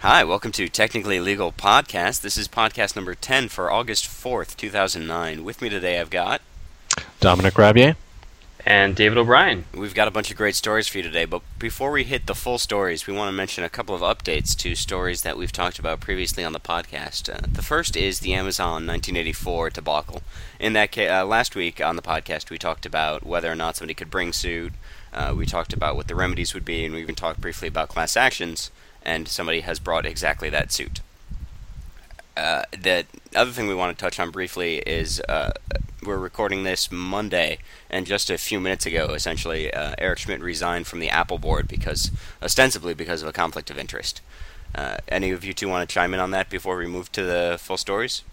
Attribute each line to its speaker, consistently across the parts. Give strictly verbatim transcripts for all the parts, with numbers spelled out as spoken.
Speaker 1: Hi, welcome to Technically Legal Podcast. This is podcast number ten for August fourth, two thousand nine. With me today I've got...
Speaker 2: Dominic Rabier.
Speaker 3: And David O'Brien.
Speaker 1: We've got a bunch of great stories for you today, but before we hit the full stories, we want to mention a couple of updates to stories that we've talked about previously on the podcast. Uh, the first is the Amazon nineteen eighty-four debacle. In that ca- uh, last week on the podcast, we talked about whether or not somebody could bring suit. Uh, we talked about what the remedies would be, and we even talked briefly about class actions, and somebody has brought exactly that suit. Uh, the other thing we want to touch on briefly is uh, we're recording this Monday, and just a few minutes ago, essentially, uh, Eric Schmidt resigned from the Apple board because, ostensibly, because of a conflict of interest. Uh, any of you two want to chime in on that before we move to the full stories?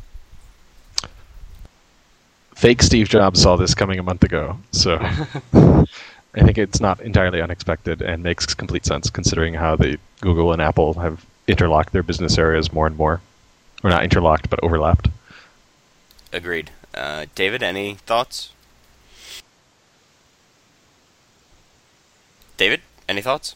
Speaker 2: Fake Steve Jobs saw this coming a month ago, so I think it's not entirely unexpected and makes complete sense considering how the Google and Apple have interlocked their business areas more and more. Or not interlocked, but overlapped.
Speaker 1: Agreed. Uh, David, any thoughts? David, any thoughts?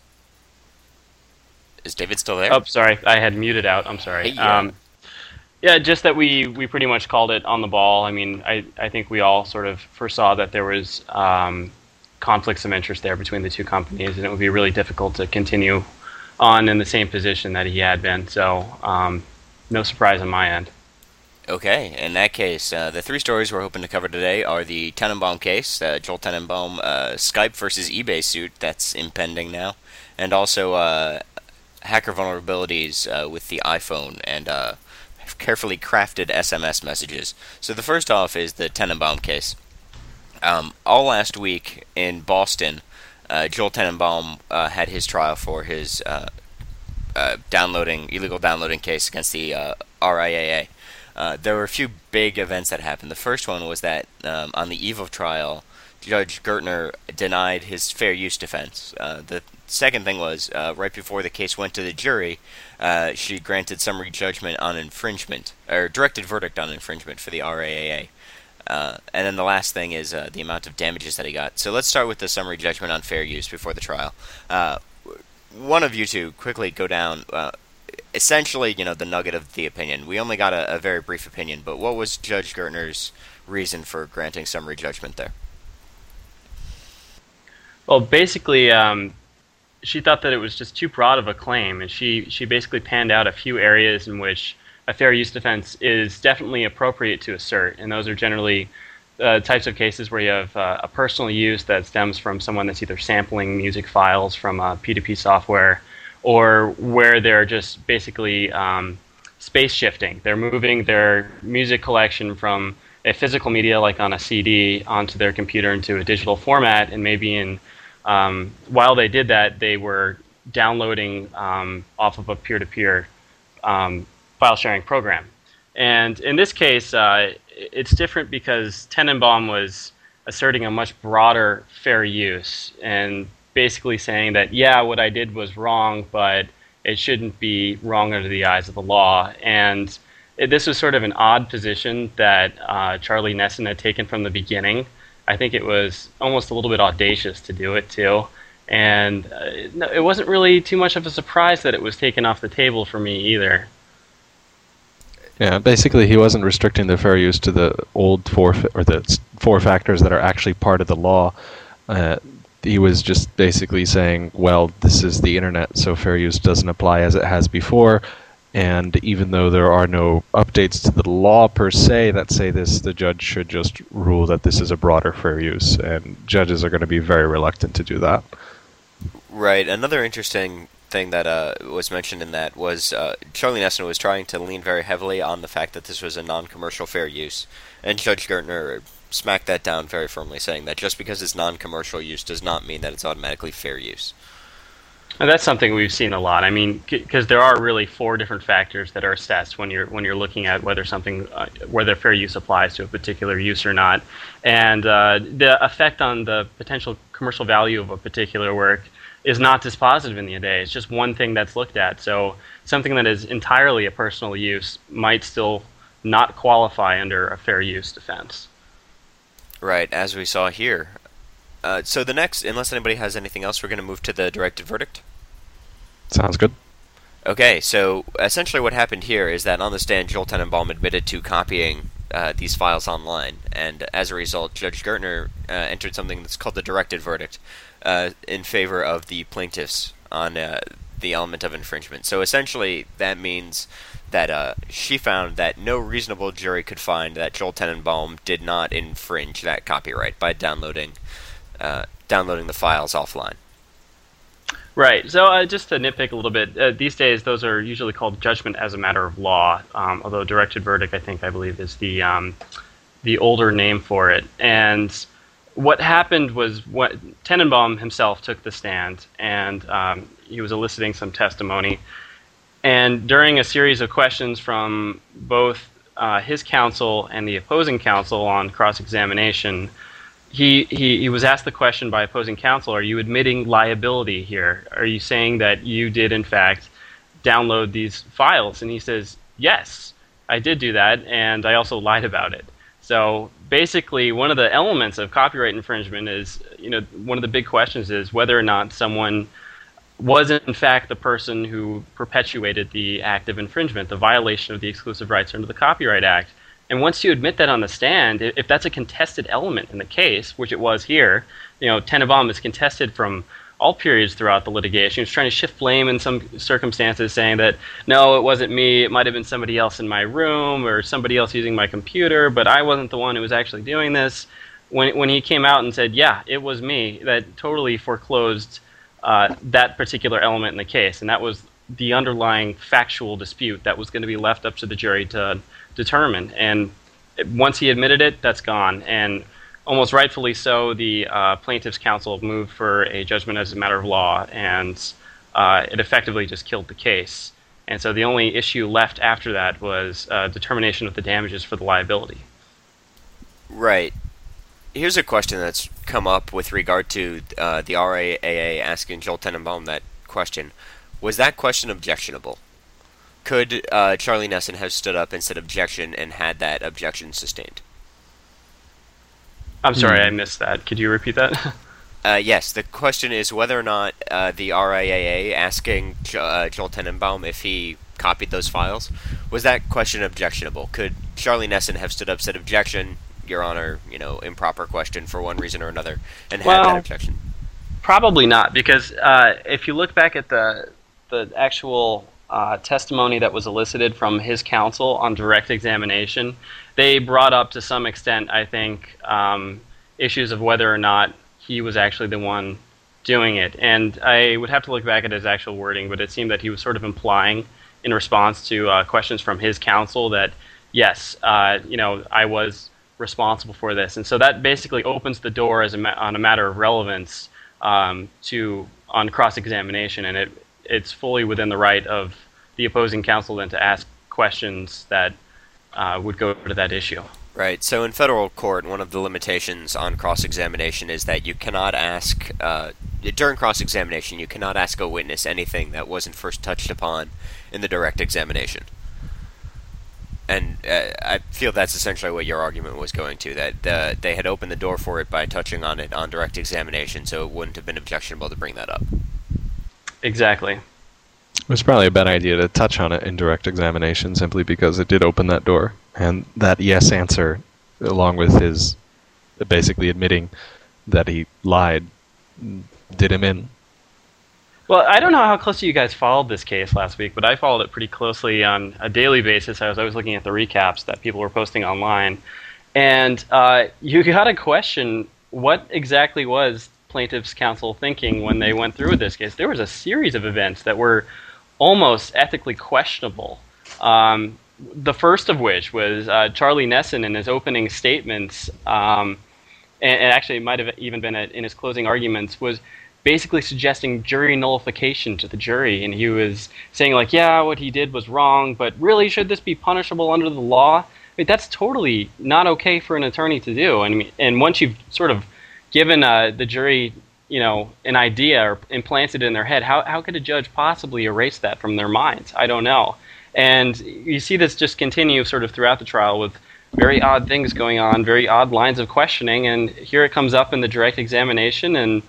Speaker 1: Is David still there?
Speaker 3: Oh, sorry, I had muted out. I'm sorry.
Speaker 1: Hey, yeah.
Speaker 3: Um, yeah, just that we, we pretty much called it on the ball. I mean, I, I think we all sort of foresaw that there was um, conflicts of interest there between the two companies, and it would be really difficult to continue on in the same position that he had been. So, um, no surprise on my end.
Speaker 1: Okay, in that case, uh, the three stories we're hoping to cover today are the Tenenbaum case, uh, Joel Tenenbaum uh, Skype versus eBay suit that's impending now, and also uh, hacker vulnerabilities uh, with the iPhone and uh, carefully crafted S M S messages. So the first off is the Tenenbaum case. Um, all last week in Boston, uh, Joel Tenenbaum uh, had his trial for his uh, uh, downloading illegal downloading case against the uh, R I A A. Uh, there were a few big events that happened. The first one was that um, on the eve of trial, Judge Gertner denied his fair use defense. Uh, the second thing was, uh, right before the case went to the jury, uh, she granted summary judgment on infringement, or directed verdict on infringement for the R I A A. Uh, and then the last thing is uh, the amount of damages that he got. So let's start with the summary judgment on fair use before the trial. Uh, one of you two quickly go down... Uh, Essentially, you know, the nugget of the opinion. We only got a, a very brief opinion, but what was Judge Gertner's reason for granting summary judgment there?
Speaker 3: Well, basically, um, she thought that it was just too broad of a claim, and she, she basically panned out a few areas in which a fair use defense is definitely appropriate to assert, and those are generally uh, types of cases where you have uh, a personal use that stems from someone that's either sampling music files from uh, P two P software, or where they're just basically um, space shifting. They're moving their music collection from a physical media, like on a C D, onto their computer into a digital format, and maybe in um, while they did that, they were downloading um, off of a peer-to-peer um, file sharing program. And in this case, uh, it's different because Tenenbaum was asserting a much broader fair use, and basically saying that, yeah, what I did was wrong, but it shouldn't be wrong under the eyes of the law. And it, this was sort of an odd position that uh, Charlie Nesson had taken from the beginning. I think it was almost a little bit audacious to do it, too. And uh, it, it wasn't really too much of a surprise that it was taken off the table for me either.
Speaker 2: Yeah, basically he wasn't restricting the fair use to the old four, fa- or the four factors that are actually part of the law. Uh, He was just basically saying, well, this is the internet, so fair use doesn't apply as it has before, and even though there are no updates to the law per se that say this, the judge should just rule that this is a broader fair use, and judges are going to be very reluctant to do that.
Speaker 1: Right. Another interesting thing that uh, was mentioned in that was uh, Charlie Nesson was trying to lean very heavily on the fact that this was a non-commercial fair use, and Judge Gertner smacked that down very firmly, saying that just because it's non-commercial use does not mean that it's automatically fair use.
Speaker 3: And that's something we've seen a lot. I mean, because there are really four different factors that are assessed when you're when you're looking at whether something, uh, whether fair use applies to a particular use or not, and uh, the effect on the potential commercial value of a particular work is not dispositive in the day. It's just one thing that's looked at. So something that is entirely a personal use might still not qualify under a fair use defense.
Speaker 1: Right, as we saw here. Uh, so the next, unless anybody has anything else, we're going to move to the directed verdict.
Speaker 2: Sounds good.
Speaker 1: Okay, so essentially what happened here is that on the stand, Joel Tenenbaum admitted to copying uh, these files online, and as a result, Judge Gertner uh, entered something that's called the directed verdict uh, in favor of the plaintiffs on uh, the element of infringement. So essentially, that means that uh, she found that no reasonable jury could find that Joel Tenenbaum did not infringe that copyright by downloading uh, downloading the files offline.
Speaker 3: Right. So uh, just to nitpick a little bit, uh, these days those are usually called judgment as a matter of law, um, although directed verdict, I think, I believe, is the um, the older name for it. And what happened was what Tenenbaum himself took the stand, and um, he was eliciting some testimony. And during a series of questions from both uh, his counsel and the opposing counsel on cross-examination, He, he he was asked the question by opposing counsel, are you admitting liability here? Are you saying that you did, in fact, download these files? And he says, yes, I did do that, and I also lied about it. So basically, one of the elements of copyright infringement is, you know, one of the big questions is whether or not someone was, in fact, the person who perpetuated the act of infringement, the violation of the exclusive rights under the Copyright Act. And once you admit that on the stand, if that's a contested element in the case, which it was here, you know, Tenenbaum is contested from all periods throughout the litigation. He was trying to shift blame in some circumstances, saying that, no, it wasn't me, it might have been somebody else in my room or somebody else using my computer, but I wasn't the one who was actually doing this. When, when he came out and said, yeah, it was me, that totally foreclosed uh, that particular element in the case. And that was the underlying factual dispute that was going to be left up to the jury to determine. And once he admitted it, that's gone. And almost rightfully so, the uh, plaintiff's counsel moved for a judgment as a matter of law, and uh, it effectively just killed the case. And so the only issue left after that was uh, determination of the damages for the liability.
Speaker 1: Right. Here's a question that's come up with regard to uh, the R A A A asking Joel Tenenbaum that question. Was that question objectionable? Could uh, Charlie Nesson have stood up and said objection and had that objection sustained?
Speaker 3: I'm sorry, hmm. I missed that. Could you repeat that?
Speaker 1: uh, yes, the question is whether or not uh, the R A A A asking jo- uh, Joel Tenenbaum if he copied those files, was that question objectionable? Could Charlie Nesson have stood up, said objection, Your Honor, you know, improper question for one reason or another, and
Speaker 3: well,
Speaker 1: had that objection?
Speaker 3: Probably not, because uh, if you look back at the the actual Uh, testimony that was elicited from his counsel on direct examination, they brought up to some extent, I think, um, issues of whether or not he was actually the one doing it. And I would have to look back at his actual wording, but it seemed that he was sort of implying in response to uh, questions from his counsel that, yes, uh, you know, I was responsible for this. And so that basically opens the door as a ma- on a matter of relevance um, to on cross-examination, and it it's fully within the right of the opposing counsel then to ask questions that uh, would go to that issue.
Speaker 1: Right. So in federal court, one of the limitations on cross-examination is that you cannot ask, uh, during cross-examination, you cannot ask a witness anything that wasn't first touched upon in the direct examination. And uh, I feel that's essentially what your argument was going to, that uh, they had opened the door for it by touching on it on direct examination, so it wouldn't have been objectionable to bring that up.
Speaker 3: Exactly.
Speaker 2: It was probably a bad idea to touch on it in direct examination simply because it did open that door. And that yes answer, along with his basically admitting that he lied, did him in.
Speaker 3: Well, I don't know how closely you guys followed this case last week, but I followed it pretty closely on a daily basis. I was always looking at the recaps that people were posting online. And uh, you got to question what exactly was plaintiff's counsel thinking when they went through with this case. There was a series of events that were almost ethically questionable. Um, the first of which was uh, Charlie Nesson in his opening statements, um, and, and actually it might have even been a, in his closing arguments, was basically suggesting jury nullification to the jury. And he was saying, like, yeah, what he did was wrong, but really, should this be punishable under the law? I mean, that's totally not okay for an attorney to do. I mean, and once you've sort of given uh, the jury, you know, an idea or implanted it in their head, how how could a judge possibly erase that from their minds? I don't know. And you see this just continue sort of throughout the trial with very odd things going on, very odd lines of questioning, and here it comes up in the direct examination, and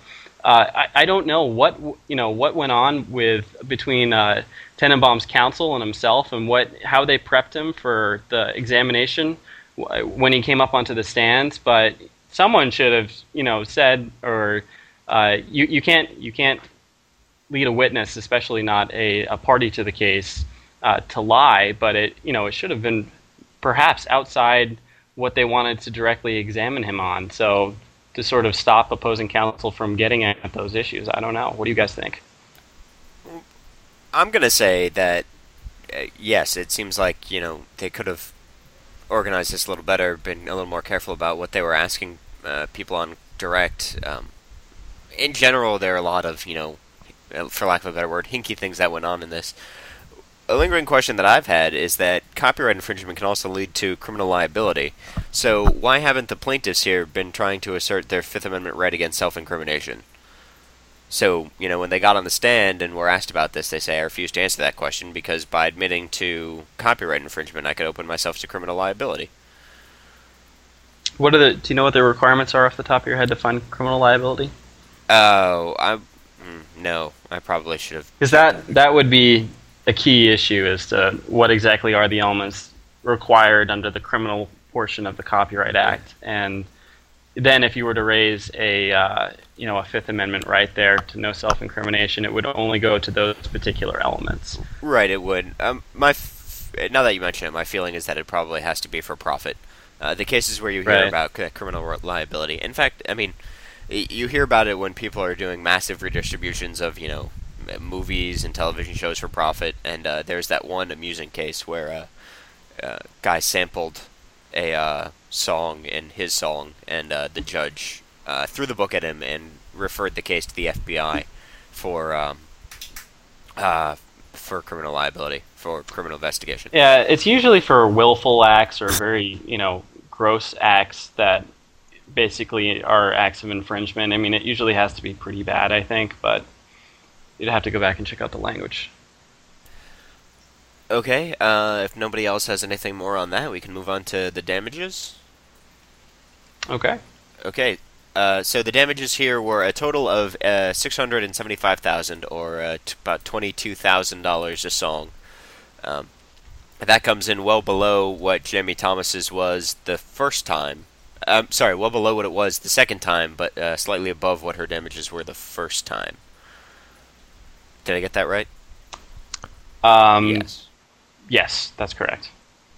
Speaker 3: Uh, I, I don't know what you know what went on with between uh, Tenenbaum's counsel and himself, and what how they prepped him for the examination when he came up onto the stand. But someone should have you know said, or uh, you you can't you can't lead a witness, especially not a, a party to the case, uh, to lie. But it you know it should have been perhaps outside what they wanted to directly examine him on. So, to sort of stop opposing counsel from getting at those issues. I don't know. What do you guys think?
Speaker 1: I'm going to say that, uh, yes, it seems like, you know, they could have organized this a little better, been a little more careful about what they were asking uh, people on direct. Um, in general, there are a lot of, you know, for lack of a better word, hinky things that went on in this. A lingering question that I've had is that copyright infringement can also lead to criminal liability. So why haven't the plaintiffs here been trying to assert their Fifth Amendment right against self-incrimination? So, you know, when they got on the stand and were asked about this, they say, I refuse to answer that question because by admitting to copyright infringement, I could open myself to criminal liability.
Speaker 3: What are the? Do you know what the requirements are off the top of your head to find criminal liability?
Speaker 1: Oh, I mm, no, I probably should have.
Speaker 3: Because that that would be a key issue as to what exactly are the elements required under the criminal portion of the Copyright Act, and then if you were to raise a uh, you know a Fifth Amendment right there to no self-incrimination, it would only go to those particular elements.
Speaker 1: Right, it would. Um, my f- now that you mention it, my feeling is that it probably has to be for profit. Uh, the cases where you hear
Speaker 3: Right.
Speaker 1: about c- criminal liability. In fact, I mean, y- you hear about it when people are doing massive redistributions of you know m- movies and television shows for profit. And uh, there's that one amusing case where a uh, uh, guy sampled a uh, song in his song, and uh, the judge uh, threw the book at him and referred the case to the F B I for um, uh, for criminal liability, for criminal investigation.
Speaker 3: Yeah, it's usually for willful acts or very you know gross acts that basically are acts of infringement. I mean, it usually has to be pretty bad, I think, but you'd have to go back and check out the language.
Speaker 1: Okay, uh, if nobody else has anything more on that, we can move on to the damages.
Speaker 3: Okay.
Speaker 1: Okay, uh, so the damages here were a total of uh, six hundred seventy-five thousand dollars, or uh, t- about twenty-two thousand dollars a song. Um, that comes in well below what Jamie Thomas's was the first time. Um, sorry, well below what it was the second time, but uh, slightly above what her damages were the first time. Did I get that right?
Speaker 3: Um,
Speaker 1: Yes.
Speaker 3: Yes, that's correct.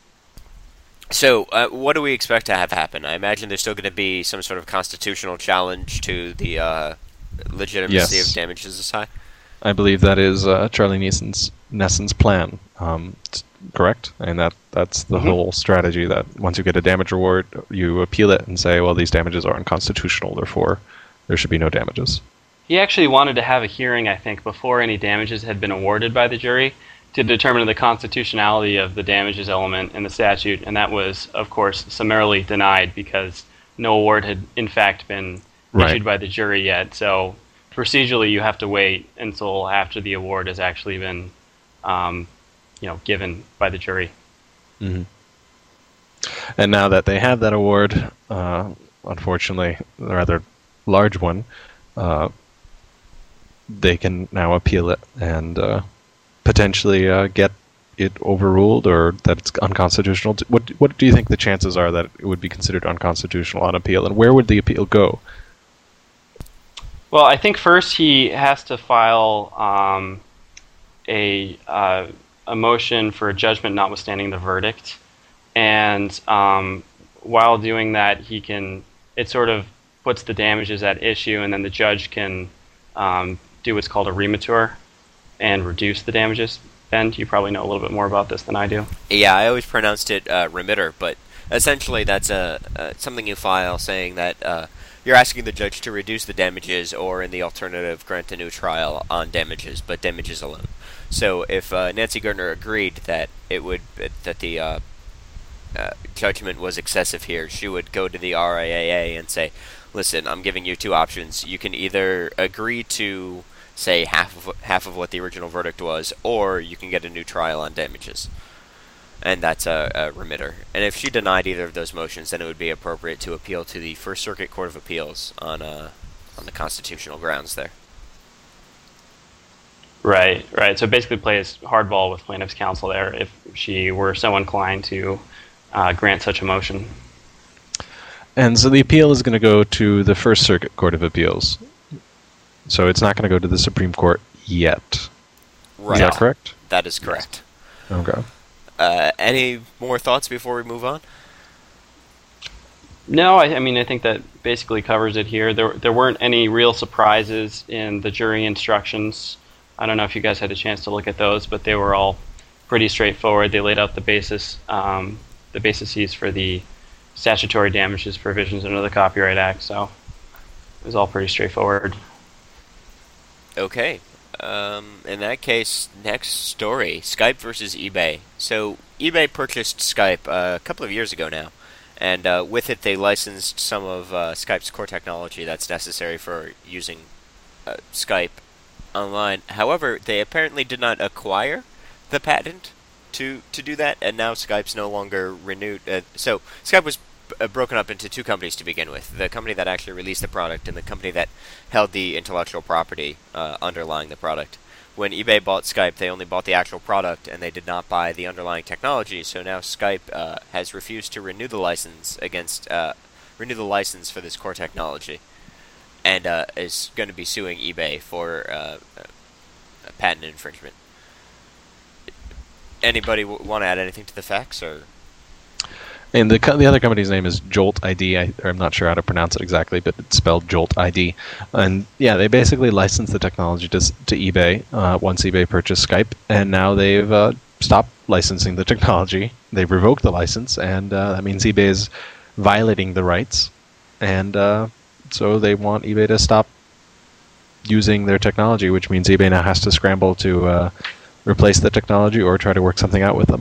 Speaker 1: So, uh, what do we expect to have happen? I imagine there's still going to be some sort of constitutional challenge to the uh, legitimacy
Speaker 2: Yes.
Speaker 1: of damages aside.
Speaker 2: I believe that is uh, Charlie Neeson's Nesson's plan. Um, t- correct, and that that's the
Speaker 3: Mhm.
Speaker 2: whole strategy. That once you get a damage award, you appeal it and say, well, these damages are unconstitutional, therefore there should be no damages.
Speaker 3: He actually wanted to have a hearing, I think, before any damages had been awarded by the jury to determine the constitutionality of the damages element in the statute, and that was, of course, summarily denied because no award had, in fact, been
Speaker 2: Right.
Speaker 3: issued by the jury yet. So procedurally, you have to wait until after the award has actually been, um, you know, given by the jury.
Speaker 2: Mm-hmm. And now that they have that award, uh, unfortunately, a rather large one, uh, they can now appeal it and uh, potentially uh, get it overruled or that it's unconstitutional. D- What what do you think the chances are that it would be considered unconstitutional on appeal, and where would the appeal go?
Speaker 3: Well, I think first he has to file um, a uh, a motion for a judgment notwithstanding the verdict, and um, while doing that, he can it sort of puts the damages at issue, and then the judge can um, do what's called a remature and reduce the damages. Ben, you probably know a little bit more about this than I do.
Speaker 1: Yeah, I always pronounced it uh, remitter, but essentially that's a uh, something you file saying that uh, you're asking the judge to reduce the damages, or in the alternative, grant a new trial on damages, but damages alone. So if uh, Nancy Gertner agreed that it would that the uh, uh, judgment was excessive here, she would go to the R I A A and say, "Listen, I'm giving you two options. You can either agree to say half of half of what the original verdict was, or you can get a new trial on damages." And that's a, a remitter. And if she denied either of those motions, then it would be appropriate to appeal to the First Circuit Court of Appeals on uh, on the constitutional grounds there.
Speaker 3: Right, right. So basically plays hardball with plaintiff's counsel there if she were so inclined to uh, grant such a motion.
Speaker 2: And so the appeal is going to go to the First Circuit Court of Appeals. So it's not going to go to the Supreme Court yet.
Speaker 1: Right.
Speaker 2: Is that correct?
Speaker 1: That is correct.
Speaker 2: Okay.
Speaker 1: Uh, any more thoughts before we move on?
Speaker 3: No, I, I mean, I think that basically covers it here. There, there weren't any real surprises in the jury instructions. I don't know if you guys had a chance to look at those, but they were all pretty straightforward. They laid out the basis, um, the bases for the statutory damages provisions under the Copyright Act, so it was all pretty straightforward.
Speaker 1: Okay. Um, in that case, next story, Skype versus eBay. So eBay purchased Skype uh, a couple of years ago now, and uh, with it they licensed some of uh, Skype's core technology that's necessary for using uh, Skype online. However, they apparently did not acquire the patent to to do that, and now Skype's no longer renewed. Uh, so Skype was b- broken up into two companies to begin with: the company that actually released the product and the company that held the intellectual property uh, underlying the product. When eBay bought Skype, they only bought the actual product, and they did not buy the underlying technology. So now Skype uh, has refused to renew the license against uh, renew the license for this core technology, and uh, is going to be suing eBay for uh, a patent infringement. Anybody w- want to add anything to the facts, or?
Speaker 2: And the co- the other company's name is Jolt I D. I, I'm not sure how to pronounce it exactly, but it's spelled Jolt I D. And yeah, they basically licensed the technology to to eBay uh, once eBay purchased Skype, and now they've uh, stopped licensing the technology. They've revoked the license, and uh, that means eBay is violating the rights, and uh, so they want eBay to stop using their technology, which means eBay now has to scramble to uh, replace the technology or try to work something out with them.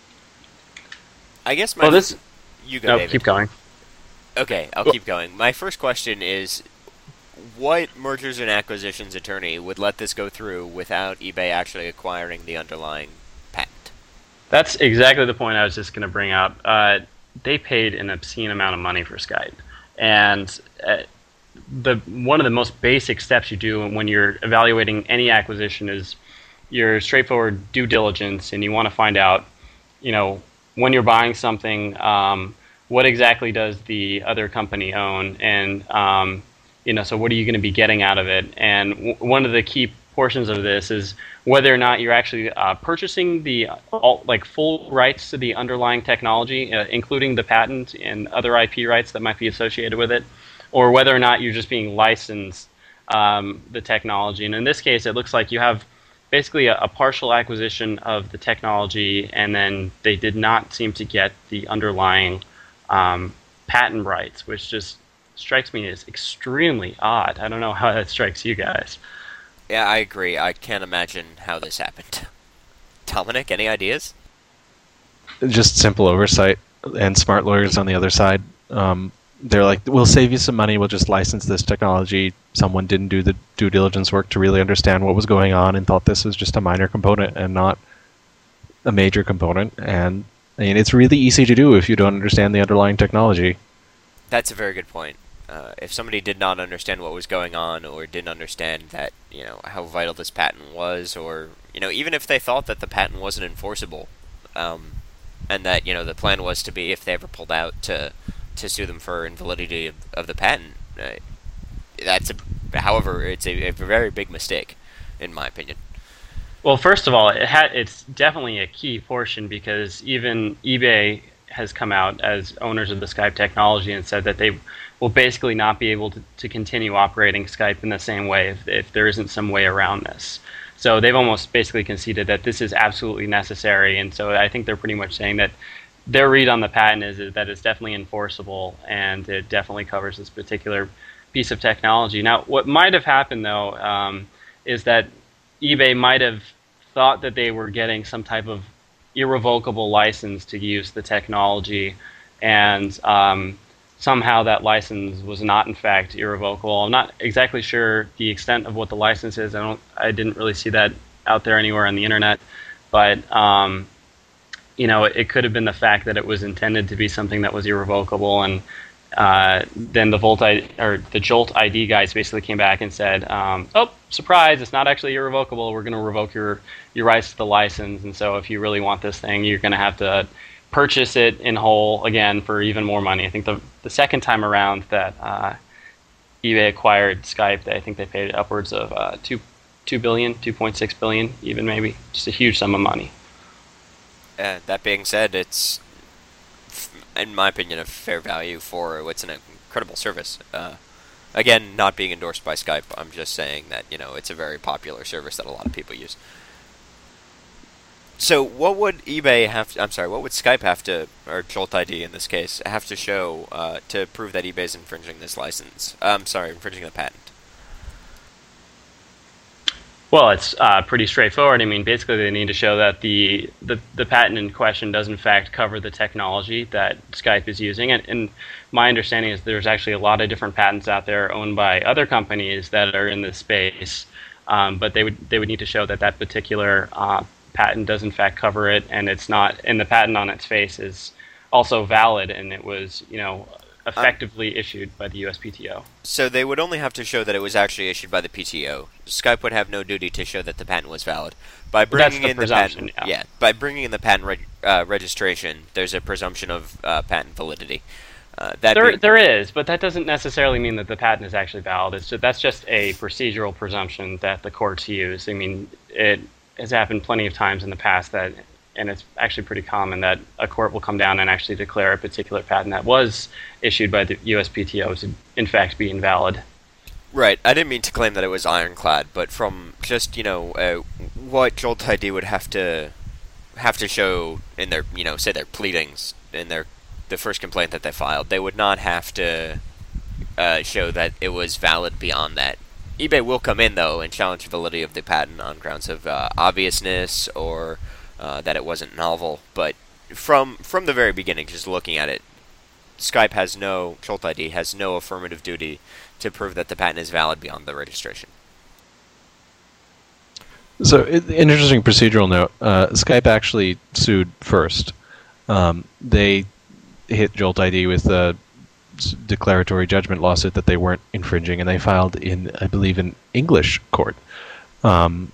Speaker 1: I guess my...
Speaker 3: Well, this...
Speaker 1: You go,
Speaker 3: No,
Speaker 1: David.
Speaker 3: keep going.
Speaker 1: Okay, I'll
Speaker 3: Well-
Speaker 1: keep going. My first question is, what mergers and acquisitions attorney would let this go through without eBay actually acquiring the underlying patent?
Speaker 3: That's exactly the point I was just going to bring up. Uh, they paid an obscene amount of money for Skype, and uh, the one of the most basic steps you do when you're evaluating any acquisition is your straightforward due diligence, and you want to find out, you know, when you're buying something, um, what exactly does the other company own, and um, you know, so what are you going to be getting out of it? And w- one of the key portions of this is whether or not you're actually uh, purchasing the all, like full rights to the underlying technology, uh, including the patent and other I P rights that might be associated with it, or whether or not you're just being licensed um, the technology. And in this case, it looks like you have basically a, a partial acquisition of the technology, and then they did not seem to get the underlying um, patent rights, which just strikes me as extremely odd. I don't know how that strikes you guys.
Speaker 1: Yeah, I agree. I can't imagine how this happened. Dominic, any ideas?
Speaker 2: Just simple oversight and smart lawyers on the other side. Um, they're like, we'll save you some money, we'll just license this technology. Someone didn't do the due diligence work to really understand what was going on and thought this was just a minor component and not a major component. And I mean, it's really easy to do if you don't understand the underlying technology.
Speaker 1: That's a very good point. Uh, if somebody did not understand what was going on, or didn't understand that, you know, how vital this patent was, or, you know, even if they thought that the patent wasn't enforceable, um, and that, you know, the plan was to be, if they ever pulled out, to to sue them for invalidity of, of the patent, uh, that's a, however, it's a, a very big mistake, in my opinion.
Speaker 3: Well, first of all, it ha- it's definitely a key portion, because even eBay has come out as owners of the Skype technology and said that they will basically not be able to, to continue operating Skype in the same way if, if there isn't some way around this. So they've almost basically conceded that this is absolutely necessary, and so I think they're pretty much saying that their read on the patent is, is that it's definitely enforceable, and it definitely covers this particular piece of technology. Now, what might have happened, though, um, is that eBay might have thought that they were getting some type of irrevocable license to use the technology, and um, somehow that license was not, in fact, irrevocable. I'm not exactly sure the extent of what the license is. I don't. I didn't really see that out there anywhere on the internet, but um, you know, it, it could have been the fact that it was intended to be something that was irrevocable, and uh, then the Volt I, or the Jolt I D guys basically came back and said, um, "Oh, surprise! It's not actually irrevocable. We're going to revoke your your rights to the license. And so, if you really want this thing, you're going to have to purchase it in whole again for even more money." I think the the second time around that uh, eBay acquired Skype, I think they paid upwards of uh, two two billion, two point six billion, even maybe, just a huge sum of money.
Speaker 1: Uh, that being said, it's, in my opinion, a fair value for what's an incredible service. Uh, again, not being endorsed by Skype, I'm just saying that, you know, it's a very popular service that a lot of people use. So what would eBay have to, I'm sorry, what would Skype have to, or Jolt I D in this case, have to show uh, to prove that eBay's infringing this license? Uh, I'm sorry, infringing the patent.
Speaker 3: Well, it's uh, pretty straightforward. I mean, basically they need to show that the, the, the patent in question does in fact cover the technology that Skype is using. And, and my understanding is there's actually a lot of different patents out there owned by other companies that are in this space, um, but they would they would need to show that that particular uh, patent does in fact cover it, and it's not, and the patent on its face is also valid, and it was, you know, effectively um, issued by the U S P T O.
Speaker 1: So they would only have to show that it was actually issued by the P T O. Skype would have no duty to show that the patent was valid. By bringing
Speaker 3: the
Speaker 1: in the patent,
Speaker 3: yeah.
Speaker 1: yeah, by bringing in the patent reg- uh, registration, there's a presumption of uh, patent validity. Uh, that
Speaker 3: there,
Speaker 1: being-
Speaker 3: there is, but that doesn't necessarily mean that the patent is actually valid. It's just, that's just a procedural presumption that the courts use. I mean, it has happened plenty of times in the past that, and it's actually pretty common, that a court will come down and actually declare a particular patent that was issued by the U S P T O to in fact be invalid.
Speaker 1: Right. I didn't mean to claim that it was ironclad, but from just, you know, uh, what Jolt I D would have to have to show in their, you know, say their pleadings in their the first complaint that they filed, they would not have to uh, show that it was valid beyond that. eBay will come in, though, and challenge the validity of the patent on grounds of uh, obviousness or uh, that it wasn't novel. But from from the very beginning, just looking at it, Skype has no, Jolt I D has no affirmative duty to prove that the patent is valid beyond the registration.
Speaker 2: So, it, an interesting procedural note, uh, Skype actually sued first. Um, they hit Jolt I D with a declaratory judgment lawsuit that they weren't infringing, and they filed in, I believe, an English court. Um,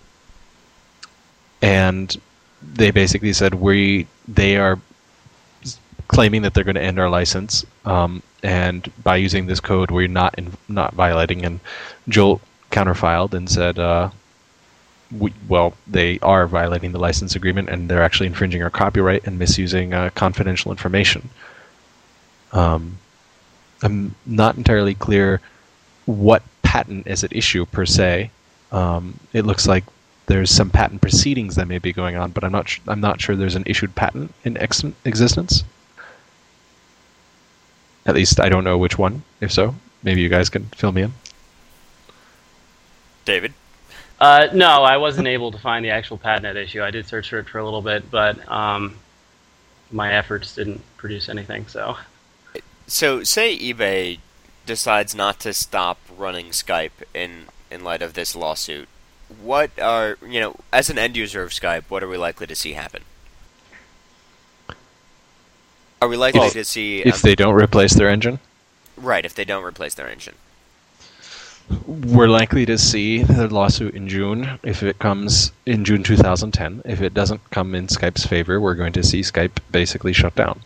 Speaker 2: and they basically said, we, they are claiming that they're going to end our license, um, and by using this code, we're not in, not violating. And Jolt counterfiled and said, uh, we, well, they are violating the license agreement, and they're actually infringing our copyright and misusing uh, confidential information. Um, I'm not entirely clear what patent is at issue per se. Um, it looks like there's some patent proceedings that may be going on, but I'm not. Sh- I'm not sure there's an issued patent in ex- existence. At least I don't know which one. If so, maybe you guys can fill me in.
Speaker 1: David?
Speaker 3: Uh, no, I wasn't able to find the actual patent at issue. I did search for it for a little bit, but um, my efforts didn't produce anything. So,
Speaker 1: so say eBay decides not to stop running Skype in in light of this lawsuit. What are, you know, as an end user of Skype, what are we likely to see happen? Are we likely
Speaker 2: if,
Speaker 1: to see...
Speaker 2: If um, they don't replace their engine?
Speaker 1: Right, if they don't replace their engine.
Speaker 2: We're likely to see the lawsuit in June, if it comes in June two thousand ten. If it doesn't come in Skype's favor, we're going to see Skype basically shut down.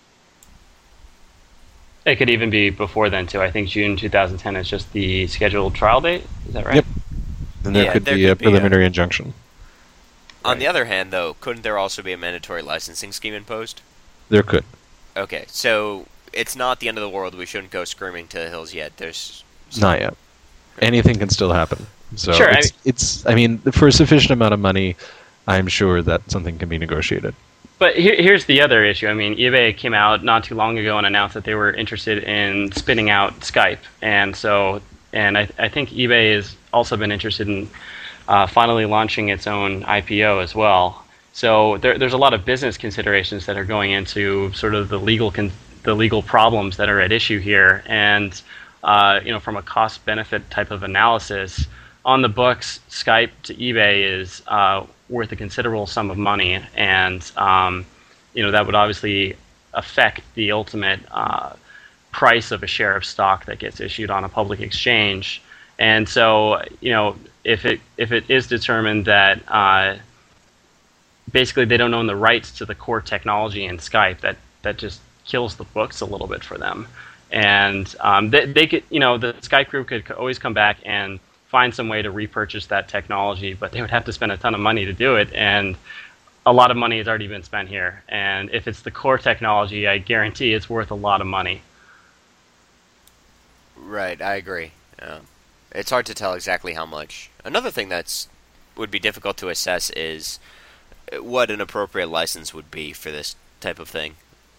Speaker 3: It could even be before then, too. I think June two thousand ten is just the scheduled trial date. Is that right?
Speaker 2: Yep. And there
Speaker 1: yeah,
Speaker 2: could
Speaker 1: there
Speaker 2: be
Speaker 1: could
Speaker 2: a
Speaker 1: be
Speaker 2: preliminary
Speaker 1: a...
Speaker 2: injunction.
Speaker 1: On
Speaker 3: right.
Speaker 1: the other hand, though, couldn't there also be a mandatory licensing scheme imposed?
Speaker 2: There could.
Speaker 1: Okay, so it's not the end of the world. We shouldn't go screaming to the hills yet. There's
Speaker 2: Not yet. Anything can still happen. So
Speaker 3: sure,
Speaker 2: it's,
Speaker 3: I mean,
Speaker 2: it's, I mean, for a sufficient amount of money, I'm sure that something can be negotiated.
Speaker 3: But here, here's the other issue. I mean, eBay came out not too long ago and announced that they were interested in spinning out Skype, and so, and I, I think eBay has also been interested in uh, finally launching its own I P O as well. So there, there's a lot of business considerations that are going into sort of the legal con- the legal problems that are at issue here, and uh, you know, from a cost-benefit type of analysis, on the books, Skype to eBay is uh, worth a considerable sum of money, and um, you know, that would obviously affect the ultimate uh, price of a share of stock that gets issued on a public exchange. And so, you know, if it if it is determined that uh, basically they don't own the rights to the core technology in Skype, that that just kills the books a little bit for them. And um, they, they could, you know, the Skype group could always come back and find some way to repurchase that technology, but they would have to spend a ton of money to do it. And a lot of money has already been spent here. And if it's the core technology, I guarantee it's worth a lot of money.
Speaker 1: Right, I agree. Um, it's hard to tell exactly how much. Another thing that's would be difficult to assess is what an appropriate license would be for this type of thing.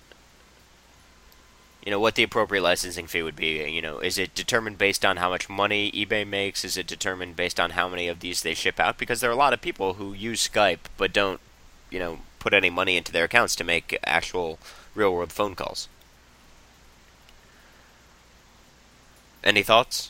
Speaker 1: You know, what the appropriate licensing fee would be. You know, is it determined based on how much money eBay makes? Is it determined based on how many of these they ship out? Because there are a lot of people who use Skype but don't, you know, put any money into their accounts to make actual real-world phone calls. Any thoughts?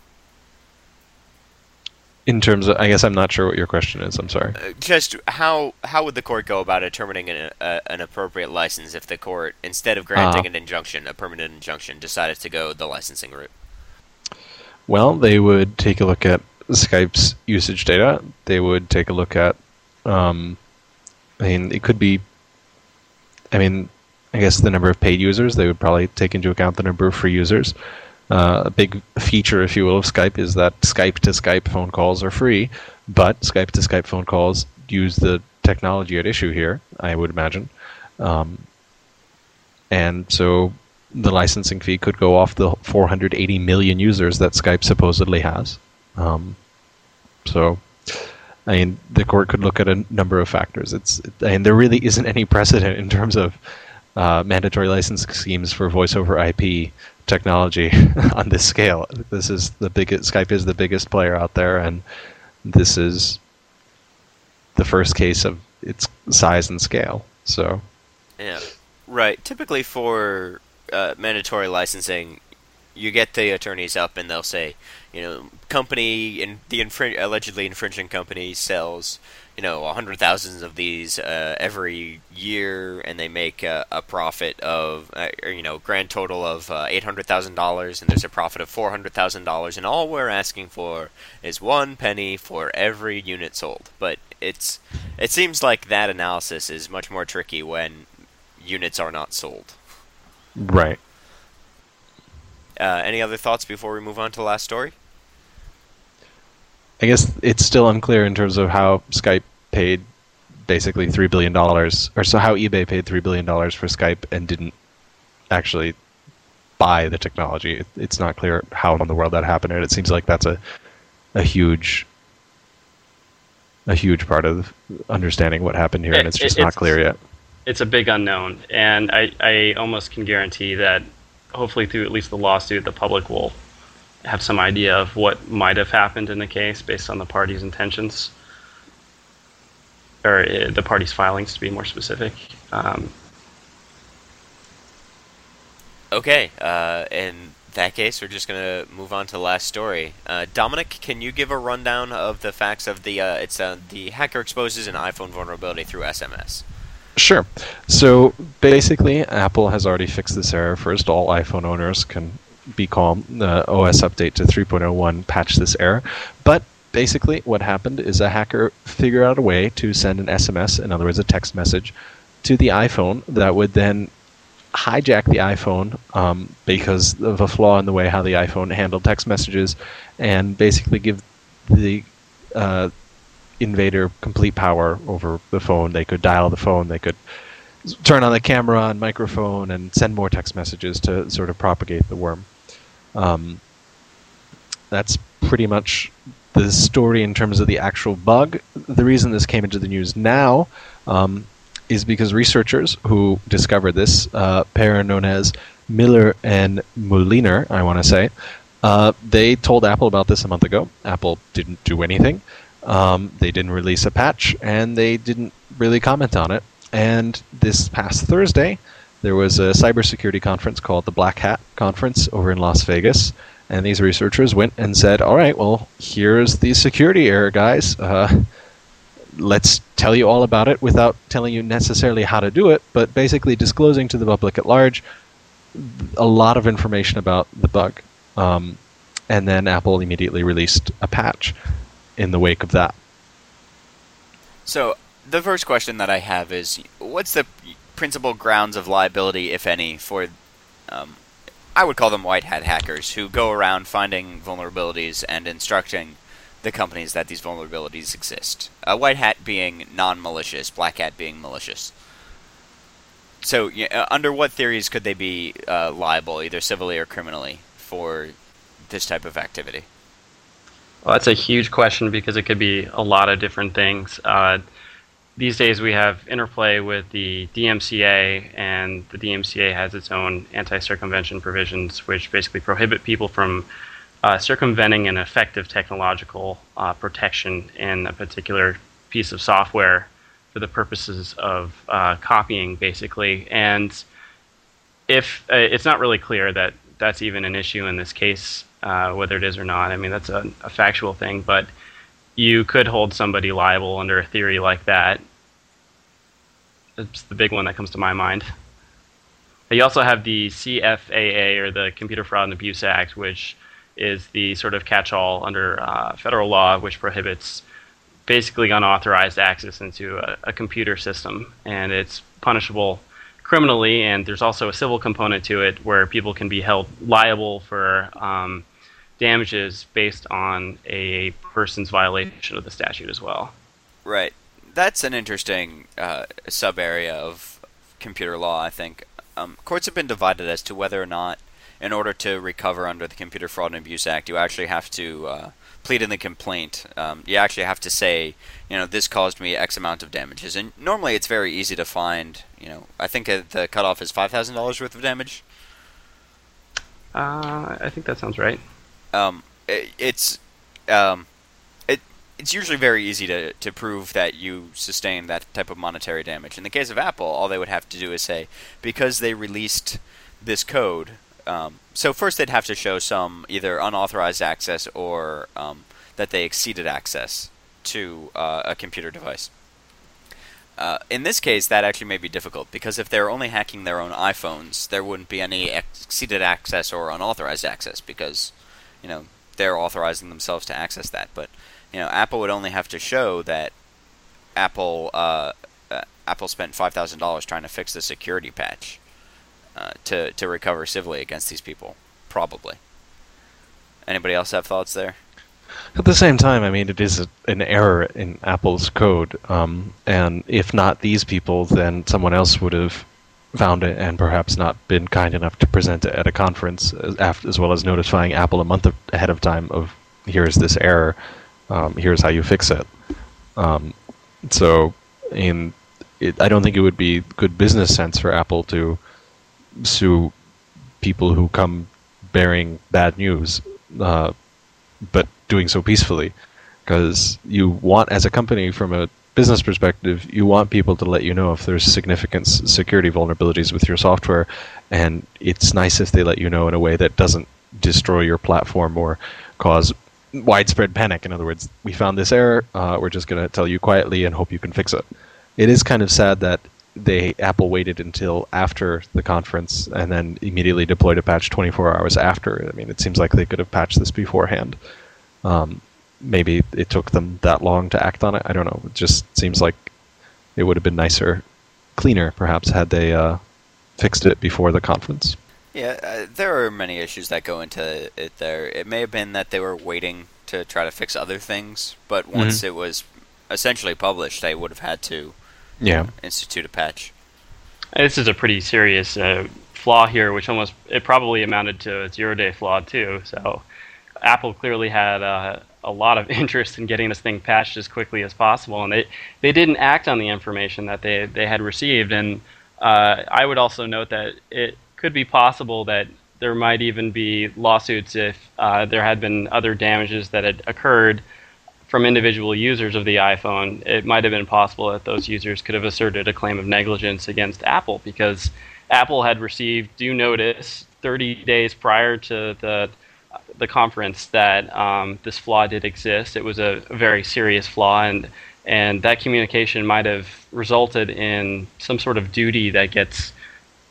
Speaker 2: In terms of, I guess I'm not sure what your question is. I'm sorry.
Speaker 1: Uh, just how how would the court go about determining an, uh, an appropriate license if the court, instead of granting uh, an injunction, a permanent injunction, decided to go the licensing route?
Speaker 2: Well, they would take a look at Skype's usage data. They would take a look at, um, I mean, it could be, I mean, I guess the number of paid users. They would probably take into account the number of free users. Uh, a big feature, if you will, of Skype is that Skype-to-Skype phone calls are free, but Skype-to-Skype phone calls use the technology at issue here, I would imagine. Um, and so the licensing fee could go off the four hundred eighty million users that Skype supposedly has. Um, so, I mean, the court could look at a number of factors. It's, I mean, there really isn't any precedent in terms of uh, mandatory licensing schemes for voice over I P technology on this scale. This is the biggest. Skype is the biggest player out there, and this is the first case of its size and scale. So,
Speaker 1: yeah, right. Typically, for uh, mandatory licensing, you get the attorneys up and they'll say, you know, company in the infring- allegedly infringing company sells, you know, a hundred thousands of these uh, every year, and they make uh, a profit of, uh, or, you know, grand total of uh, eight hundred thousand dollars, and there's a profit of four hundred thousand dollars, and all we're asking for is one penny for every unit sold. But it's it seems like that analysis is much more tricky when units are not sold.
Speaker 2: Right.
Speaker 1: Uh, any other thoughts before we move on to the last story?
Speaker 2: I guess it's still unclear in terms of how Skype paid basically three billion dollars, or so how eBay paid three billion dollars for Skype and didn't actually buy the technology. It, it's not clear how in the world that happened, and it seems like that's a a huge a huge part of understanding what happened here, it, and it's just it, not it's, clear yet.
Speaker 3: It's a big unknown, and I, I almost can guarantee that hopefully through at least the lawsuit, the public will have some idea of what might have happened in the case based on the parties' intentions, or uh, the parties' filings, to be more specific. Um,
Speaker 1: okay, uh, in that case, we're just going to move on to the last story. Uh, Dominic, can you give a rundown of the facts of the uh, it's uh, the hacker exposes an iPhone vulnerability through S M S?
Speaker 2: Sure. So basically, Apple has already fixed this error. First, all iPhone owners can be calm. The O S update to three point oh one patched this error. But basically, what happened is a hacker figured out a way to send an S M S, in other words, a text message, to the iPhone that would then hijack the iPhone um, because of a flaw in the way how the iPhone handled text messages, and basically give the uh, invader complete power over the phone. They could dial the phone, they could turn on the camera and microphone and send more text messages to sort of propagate the worm. Um, that's pretty much the story in terms of the actual bug. The reason this came into the news now um, is because researchers who discovered this, uh, pair known as Miller and Mulliner, I want to say, uh, they told Apple about this a month ago. Apple didn't do anything. Um, they didn't release a patch, and they didn't really comment on it. And this past Thursday, there was a cybersecurity conference called the Black Hat Conference over in Las Vegas, and these researchers went and said, all right, well, here's the security error, guys. Uh, let's tell you all about it without telling you necessarily how to do it, but basically disclosing to the public at large, a lot of information about the bug. Um, and then Apple immediately released a patch in the wake of that.
Speaker 4: So the first question that I have is, what's the principal grounds of liability, if any, for, um, I would call them white hat hackers, who go around finding vulnerabilities and instructing the companies that these vulnerabilities exist? Uh, white hat being non-malicious, black hat being malicious. So, uh, under what theories could they be uh, liable, either civilly or criminally, for this type of activity?
Speaker 3: Well, that's a huge question because it could be a lot of different things. Uh, these days we have interplay with the D M C A, and the D M C A has its own anti-circumvention provisions, which basically prohibit people from uh, circumventing an effective technological uh, protection in a particular piece of software for the purposes of uh, copying, basically. And if uh, it's not really clear that that's even an issue in this case, uh, whether it is or not. I mean, that's a, a factual thing, but you could hold somebody liable under a theory like that. It's the big one that comes to my mind. You also have the C F A A, or the Computer Fraud and Abuse Act, which is the sort of catch-all under uh, federal law, which prohibits basically unauthorized access into a, a computer system, and it's punishable criminally. And there's also a civil component to it where people can be held liable for um, damages based on a person's violation of the statute as well.
Speaker 4: Right. That's an interesting uh, sub-area of computer law, I think. Um, courts have been divided as to whether or not, in order to recover under the Computer Fraud and Abuse Act, you actually have to uh, plead in the complaint. Um, you actually have to say, you know, this caused me X amount of damages. And normally it's very easy to find, you know, I think uh, the cutoff is five thousand dollars worth of damage.
Speaker 3: Uh, I think that sounds right.
Speaker 4: Um, it, it's um, it it's usually very easy to, to prove that you sustained that type of monetary damage. In the case of Apple, all they would have to do is say, because they released this code. Um, so first they'd have to show some either unauthorized access or um, that they exceeded access to uh, a computer device. Uh, in this case, that actually may be difficult, because if they're only hacking their own iPhones, there wouldn't be any exceeded access or unauthorized access, because, you know, they're authorizing themselves to access that. But, you know, Apple would only have to show that Apple uh, uh, Apple spent five thousand dollars trying to fix the security patch. Uh, to to recover civilly against these people, probably. Anybody else have thoughts there?
Speaker 2: At the same time, I mean, it is a, an error in Apple's code, um, and if not these people, then someone else would have found it and perhaps not been kind enough to present it at a conference, as, after, as well as notifying Apple a month of, ahead of time of, here's this error, um, here's how you fix it. Um, so, in, it, I don't think it would be good business sense for Apple to sue people who come bearing bad news, uh, but doing so peacefully, because you want, as a company, from a business perspective, you want people to let you know if there's significant security vulnerabilities with your software, and it's nice if they let you know in a way that doesn't destroy your platform or cause widespread panic. In other words, we found this error, uh, we're just going to tell you quietly and hope you can fix it. It is kind of sad that they Apple waited until after the conference and then immediately deployed a patch twenty-four hours after. I mean, it seems like they could have patched this beforehand. Um, maybe it took them that long to act on it. I don't know. It just seems like it would have been nicer, cleaner, perhaps, had they uh, fixed it before the conference.
Speaker 4: Yeah, uh, there are many issues that go into it there. It may have been that they were waiting to try to fix other things, but once mm-hmm. it was essentially published, they would have had to
Speaker 2: Yeah.
Speaker 4: institute a patch.
Speaker 3: This is a pretty serious uh, flaw here, which almost, it probably amounted to a zero-day flaw too. So Apple clearly had uh, a lot of interest in getting this thing patched as quickly as possible, and they, they didn't act on the information that they, they had received. And uh, I would also note that it could be possible that there might even be lawsuits if uh, there had been other damages that had occurred from individual users of the iPhone. It might have been possible that those users could have asserted a claim of negligence against Apple, because Apple had received due notice thirty days prior to the the conference that um, this flaw did exist. It was a very serious flaw, and and that communication might have resulted in some sort of duty that gets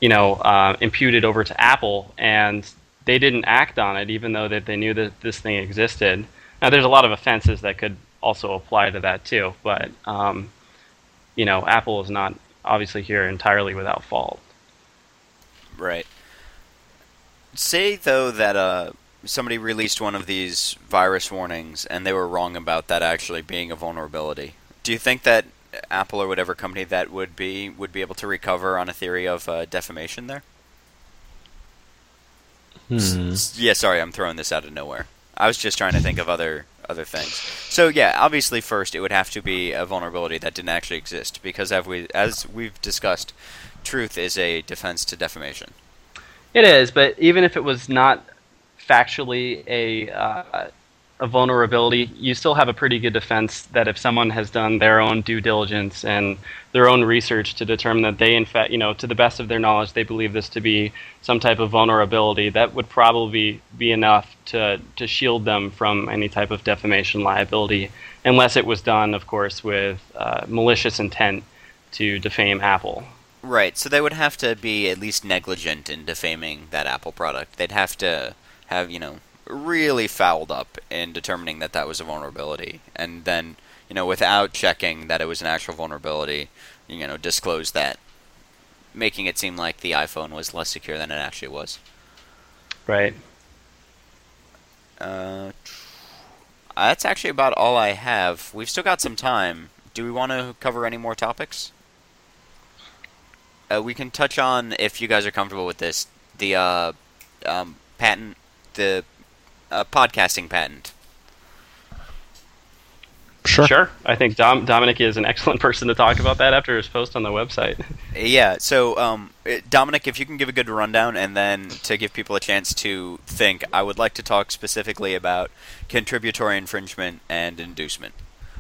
Speaker 3: you know, uh, imputed over to Apple, and they didn't act on it, even though that they knew that this thing existed. Now, there's a lot of offenses that could also apply to that too, but um, you know, Apple is not obviously here entirely without fault.
Speaker 4: Right. Say though that uh, somebody released one of these virus warnings and they were wrong about that actually being a vulnerability. Do you think that Apple or whatever company that would be would be able to recover on a theory of uh, defamation there?
Speaker 2: Hmm.
Speaker 4: S- yeah, sorry, I'm throwing this out of nowhere. I was just trying to think of other other things. So yeah, obviously first it would have to be a vulnerability that didn't actually exist, because as we as we've discussed, truth is a defense to defamation.
Speaker 3: It is, but even if it was not factually a uh, a vulnerability, you still have a pretty good defense that if someone has done their own due diligence and their own research to determine that they, in fact, you know, to the best of their knowledge, they believe this to be some type of vulnerability, that would probably be enough to to shield them from any type of defamation liability, unless it was done, of course, with uh, malicious intent to defame Apple.
Speaker 4: Right, so they would have to be at least negligent in defaming that Apple product. They'd have to have, you know, really fouled up in determining that that was a vulnerability, and then, you know, without checking that it was an actual vulnerability, you know, disclose that, making it seem like the iPhone was less secure than it actually was.
Speaker 3: Right.
Speaker 4: Uh, that's actually about all I have. We've still got some time. Do we want to cover any more topics? Uh, we can touch on, if you guys are comfortable with this, the uh, um, patent, the uh, podcasting patent.
Speaker 2: Sure.
Speaker 3: Sure. I think Dom- Dominic is an excellent person to talk about that after his post on the website.
Speaker 4: Yeah, so um, Dominic, if you can give a good rundown, and then to give people a chance to think, I would like to talk specifically about contributory infringement and inducement.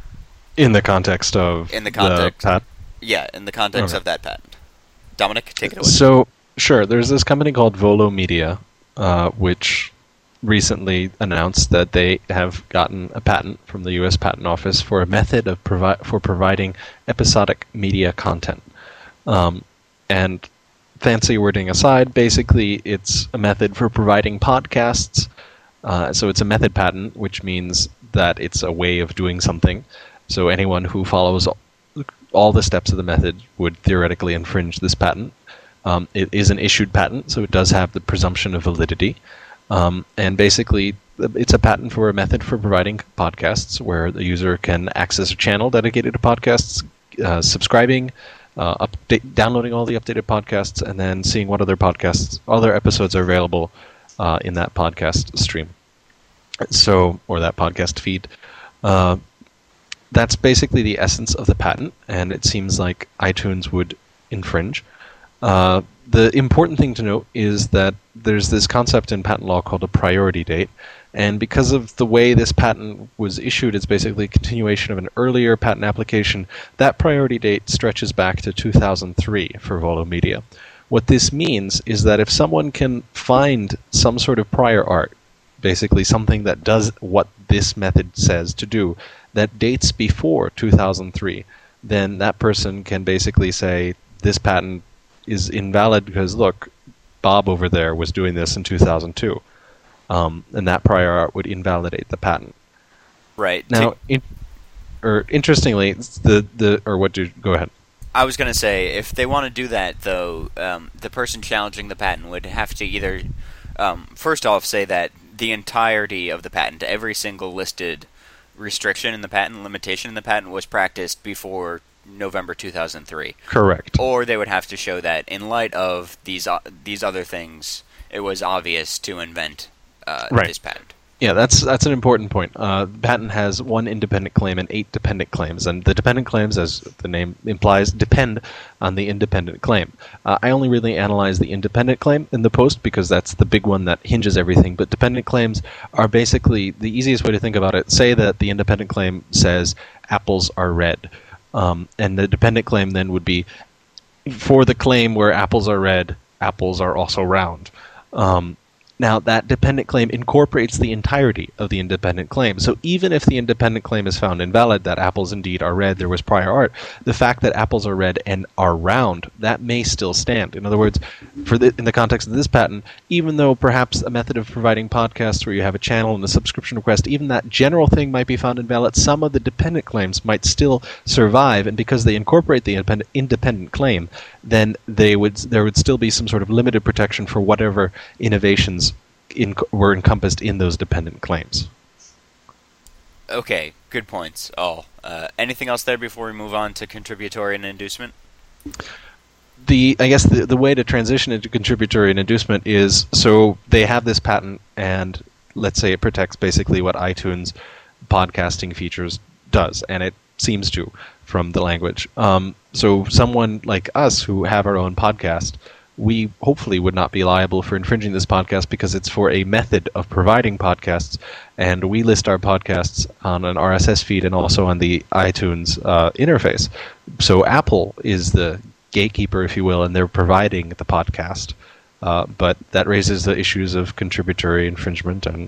Speaker 2: In the context of
Speaker 4: In the context.
Speaker 2: the pat-
Speaker 4: Yeah, in the context
Speaker 2: Okay.
Speaker 4: of that patent. Dominic, take it away.
Speaker 2: So, sure, there's this company called Volo Media, uh, which recently announced that they have gotten a patent from the U S Patent Office for a method of provi- for providing episodic media content. Um, and fancy wording aside, basically it's a method for providing podcasts. Uh, so it's a method patent, which means that it's a way of doing something. So anyone who follows all the steps of the method would theoretically infringe this patent. Um, it is an issued patent, so it does have the presumption of validity. Um, and basically, it's a patent for a method for providing podcasts where the user can access a channel dedicated to podcasts, uh, subscribing, uh, update, downloading all the updated podcasts, and then seeing what other podcasts, other episodes are available uh, in that podcast stream. So, or that podcast feed. Uh, that's basically the essence of the patent, and it seems like iTunes would infringe. Uh, the important thing to note is that there's this concept in patent law called a priority date, and because of the way this patent was issued, it's basically a continuation of an earlier patent application. That priority date stretches back to two thousand three for Volo Media. What this means is that if someone can find some sort of prior art, basically something that does what this method says to do, that dates before two thousand three, then that person can basically say, this patent is invalid because, look, Bob over there was doing this in two thousand two. Um, and that prior art would invalidate the patent.
Speaker 4: Right.
Speaker 2: Now,
Speaker 4: To-
Speaker 2: in, or interestingly, the, the or what do go ahead.
Speaker 4: I was going to say, if they want to do that, though, um, the person challenging the patent would have to either, um, first off, say that the entirety of the patent, every single listed restriction in the patent, limitation in the patent, was practiced before November two thousand three.
Speaker 2: Correct.
Speaker 4: Or they would have to show that, in light of these uh, these other things, it was obvious to invent uh,
Speaker 2: Right.
Speaker 4: this patent.
Speaker 2: Yeah, that's that's an important point. Uh, the patent has one independent claim and eight dependent claims, and the dependent claims, as the name implies, depend on the independent claim. Uh, I only really analyze the independent claim in the post because that's the big one that hinges everything, but dependent claims are basically the easiest way to think about it. Say that the independent claim says apples are red, um, and the dependent claim then would be, for the claim where apples are red, apples are also round. Um, Now, that dependent claim incorporates the entirety of the independent claim. So even if the independent claim is found invalid, that apples indeed are red, there was prior art, the fact that apples are red and are round, that may still stand. In other words, for the, in the context of this patent, even though perhaps a method of providing podcasts where you have a channel and a subscription request, even that general thing might be found invalid, some of the dependent claims might still survive, and because they incorporate the independent, independent claim, then they would there would still be some sort of limited protection for whatever innovations in, were encompassed in those dependent claims.
Speaker 4: Okay, good points, all. Uh, anything else there before we move on to contributory and inducement?
Speaker 2: The I guess the, the way to transition into contributory and inducement is, so they have this patent, and let's say it protects basically what iTunes podcasting features does, and it seems to from the language. Um, so someone like us who have our own podcast, we hopefully would not be liable for infringing this podcast because it's for a method of providing podcasts, and we list our podcasts on an R S S feed and also on the iTunes uh, interface. So Apple is the gatekeeper, if you will, and they're providing the podcast. Uh, but that raises the issues of contributory infringement, and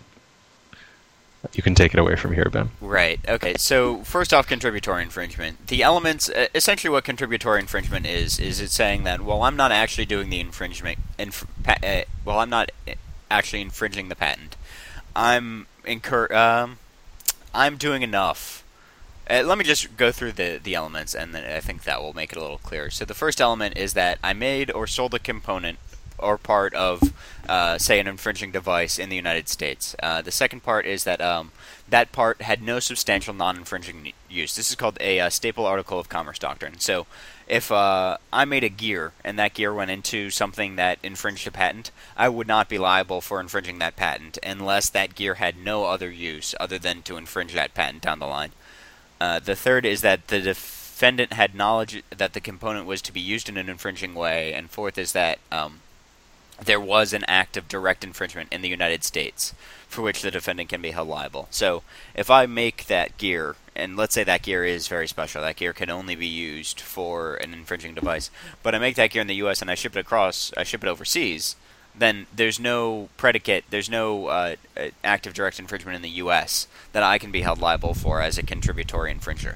Speaker 2: you can take it away from here, Ben.
Speaker 4: Right. Okay. So first off, contributory infringement. The elements, uh, essentially, what contributory infringement is, is it's saying that, well, I'm not actually doing the infringement. Inf- pa- uh, well, I'm not actually infringing the patent. I'm incur. Um, I'm doing enough. Uh, let me just go through the the elements, and then I think that will make it a little clearer. So the first element is that I made or sold a component or part of, uh, say, an infringing device in the United States. Uh, the second part is that um, that part had no substantial non-infringing use. This is called a uh, staple article of commerce doctrine. So if uh, I made a gear and that gear went into something that infringed a patent, I would not be liable for infringing that patent unless that gear had no other use other than to infringe that patent down the line. Uh, the third is that the defendant had knowledge that the component was to be used in an infringing way. And fourth is that um, there was an act of direct infringement in the United States for which the defendant can be held liable. So if I make that gear, and let's say that gear is very special, that gear can only be used for an infringing device, but I make that gear in the U S and I ship it across, I ship it overseas, then there's no predicate, there's no uh, act of direct infringement in the U S that I can be held liable for as a contributory infringer.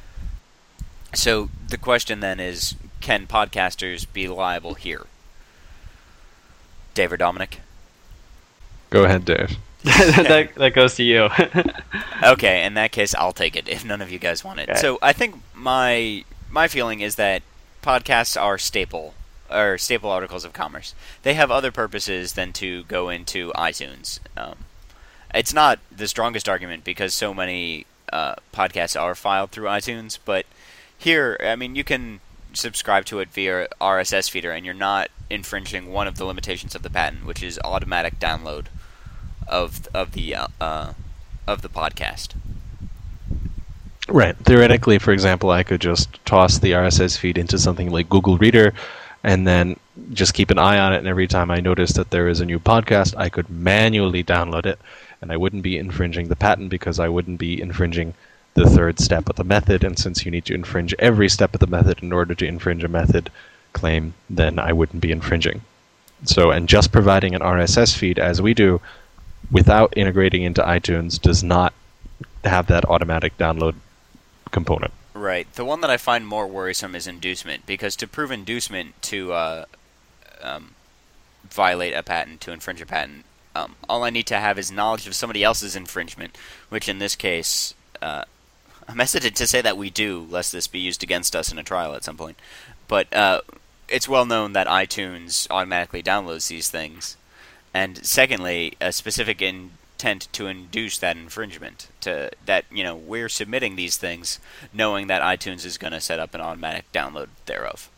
Speaker 4: So the question then is, can podcasters be liable here? Dave or Dominic?
Speaker 2: Go ahead, Dave.
Speaker 3: that, that goes to you.
Speaker 4: Okay, in that case, I'll take it if none of you guys want it.
Speaker 3: Okay.
Speaker 4: So I think my my feeling is that podcasts are staple or staple articles of commerce. They have other purposes than to go into iTunes. Um, it's not the strongest argument because so many uh, podcasts are filed through iTunes, but here, I mean, you can subscribe to it via R S S feeder, and you're not infringing one of the limitations of the patent, which is automatic download of of the uh, uh, of the podcast.
Speaker 2: Right. Theoretically, for example, I could just toss the R S S feed into something like Google Reader, and then just keep an eye on it, and every time I notice that there is a new podcast, I could manually download it, and I wouldn't be infringing the patent because I wouldn't be infringing the third step of the method, and since you need to infringe every step of the method in order to infringe a method claim, then I wouldn't be infringing. So, and just providing an R S S feed, as we do, without integrating into iTunes, does not have that automatic download component.
Speaker 4: Right. The one that I find more worrisome is inducement, because to prove inducement to uh, um, violate a patent, to infringe a patent, um, all I need to have is knowledge of somebody else's infringement, which in this case, uh, I'm hesitant to say that we do, lest this be used against us in a trial at some point. But uh, it's well known that iTunes automatically downloads these things. And secondly, a specific intent to induce that infringement, to that, you know, we're submitting these things knowing that iTunes is going to set up an automatic download thereof.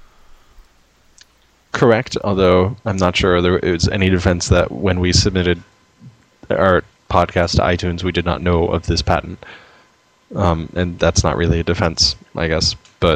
Speaker 2: Correct, although I'm not sure there was any defense that when we submitted our podcast to iTunes, we did not know of this patent. Um, and that's not really a defense, I guess. But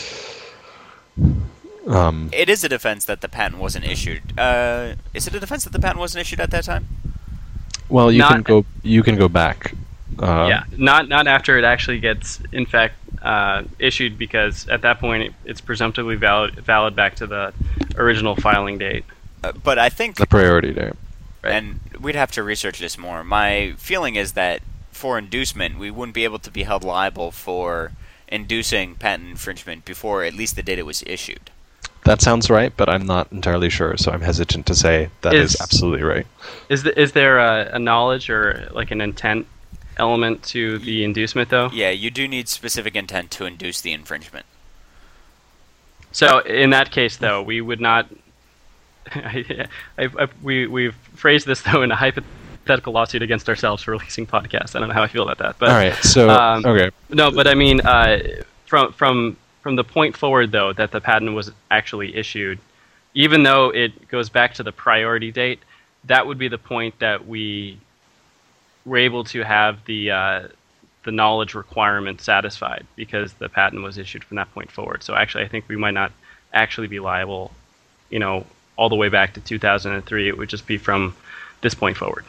Speaker 2: um,
Speaker 4: it is a defense that the patent wasn't issued. Uh, is it a defense that the patent wasn't issued at that time?
Speaker 2: Well, you
Speaker 3: Not-
Speaker 2: can go. You can go back. Uh,
Speaker 3: yeah, not not after it actually gets, in fact, uh, issued, because at that point it, it's presumptively valid valid back to the original filing date.
Speaker 4: Uh, but I think
Speaker 2: The priority date.
Speaker 3: Right.
Speaker 4: And we'd have to research this more. My feeling is that for inducement, we wouldn't be able to be held liable for inducing patent infringement before at least the date it was issued.
Speaker 2: That sounds right, but I'm not entirely sure, so I'm hesitant to say that is, is absolutely right.
Speaker 3: Is the, is there a, a knowledge or like an intent element to the inducement, though?
Speaker 4: Yeah, you do need specific intent to induce the infringement.
Speaker 3: So in that case, though, we would not. I, I, we we've phrased this though in a hypothetical lawsuit against ourselves for releasing podcasts. I don't know how I feel about that, but
Speaker 2: all right. So
Speaker 3: um,
Speaker 2: okay.
Speaker 3: No, but I mean, uh, from from from the point forward, though, that the patent was actually issued, even though it goes back to the priority date, that would be the point that we were able to have the uh, the knowledge requirement satisfied because the patent was issued from that point forward. So actually, I think we might not actually be liable, you know, all the way back to two thousand three. It would just be from this point forward.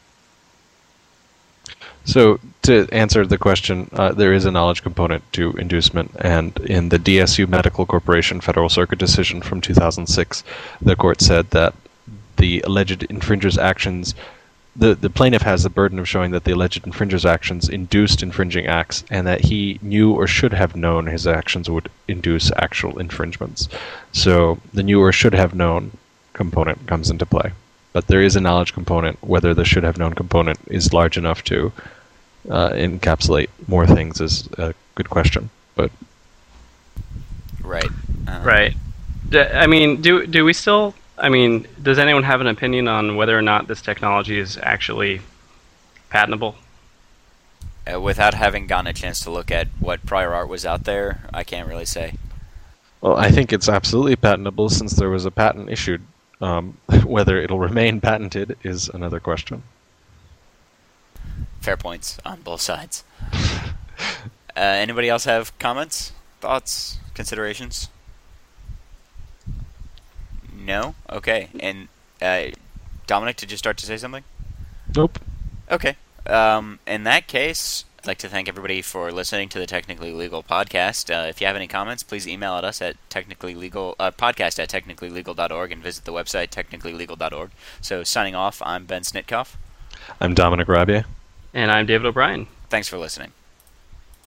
Speaker 2: So to answer the question, uh, there is a knowledge component to inducement, and in the D S U Medical Corporation Federal Circuit decision from two thousand six, the court said that the alleged infringer's actions, the, the plaintiff has the burden of showing that the alleged infringer's actions induced infringing acts, and that he knew or should have known his actions would induce actual infringements. So the knew or should have known component comes into play. But there is a knowledge component. Whether the should have known component is large enough to uh, encapsulate more things is a good question. But
Speaker 4: Right. Uh,
Speaker 3: Right. D- I mean, do do we still? I mean, does anyone have an opinion on whether or not this technology is actually patentable?
Speaker 4: Uh, without having gotten a chance to look at what prior art was out there, I can't really say.
Speaker 2: well, I think it's absolutely patentable since there was a patent issued. Um, whether it'll remain patented is another question.
Speaker 4: Fair points on both sides. uh, anybody else have comments, thoughts, considerations? No? Okay. And uh, Dominic, did you start to say something?
Speaker 2: Nope.
Speaker 4: Okay. Um, in that case, I'd like to thank everybody for listening to the Technically Legal podcast. Uh, if you have any comments, please email at us at technically legal uh, podcast at technically legal dot org and visit the website technically legal dot org. So signing off, I'm Ben Snitkoff.
Speaker 2: I'm Dominic Rabier.
Speaker 3: And I'm David O'Brien.
Speaker 4: Thanks for listening.